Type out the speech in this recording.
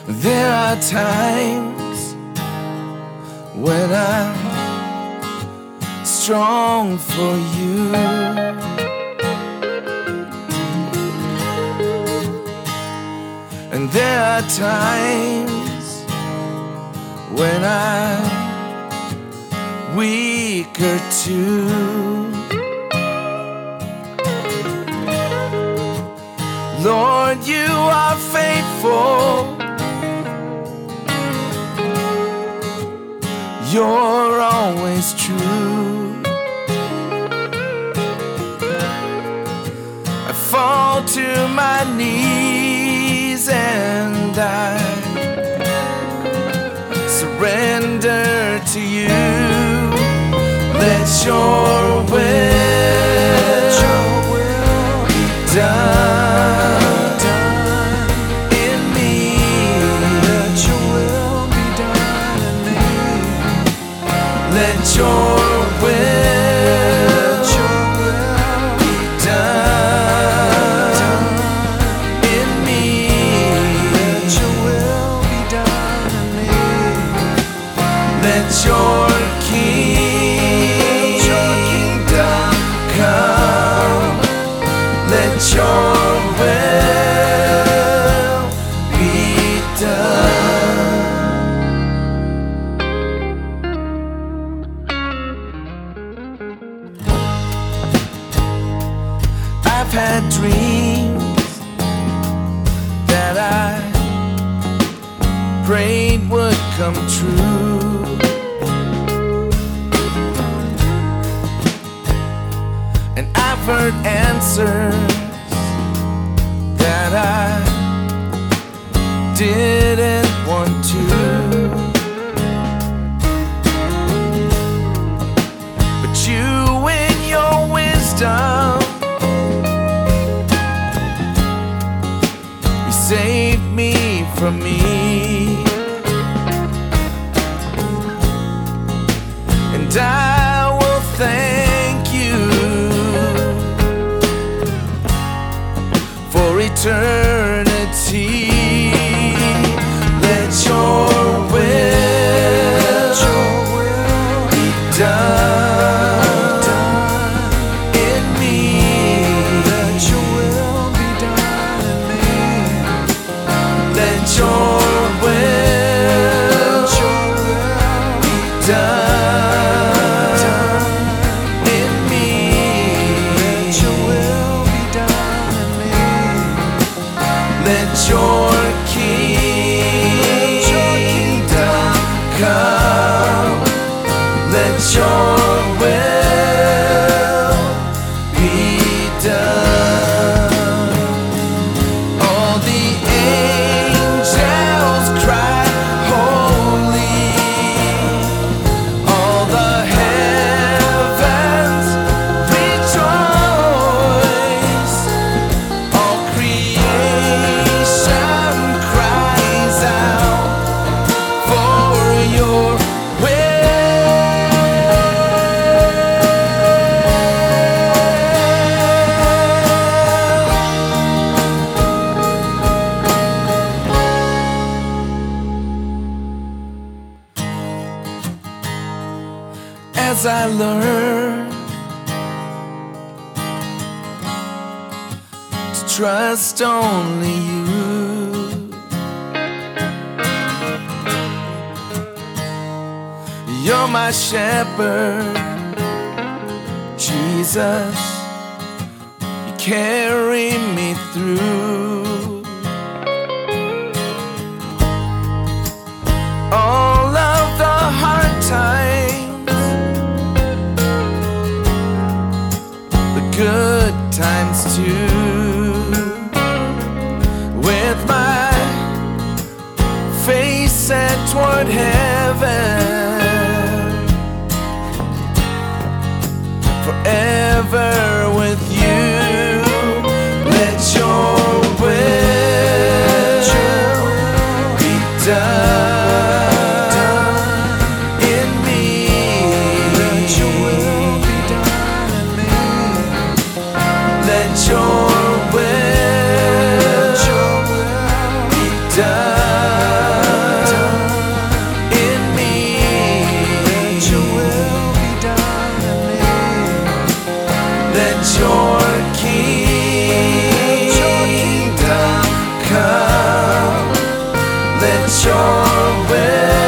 There are times when I'm strong for you, and there are times when I'm weaker too. Lord, you are faithful. You're always true. I fall to my knees and I surrender to you. Let your will be done in me. Let your will be done in me. Let your will be done in me. Let your will be done in me. Let your kingdom come. Let your will be done. I've had dreams that I prayed would come true, and I've heard answers that I didn't want to. But you, in your wisdom, you saved me from me. And I will thank you for eternity. Let your will be done in me. Let your will be done in me. Let your will be done in me. Let your will be done in me. Let your kingdom come. Let your will be done. All the angels cry, holy. All the heavens rejoice. All creation cries out for your as I learn to trust only you. You're my shepherd, Jesus. You carry me through all of the hard times, the good times too. With my face set toward heaven, forever with you. Let your will be done in me. Let your will be done in me. Let your will be done. your kingdom come. Let your will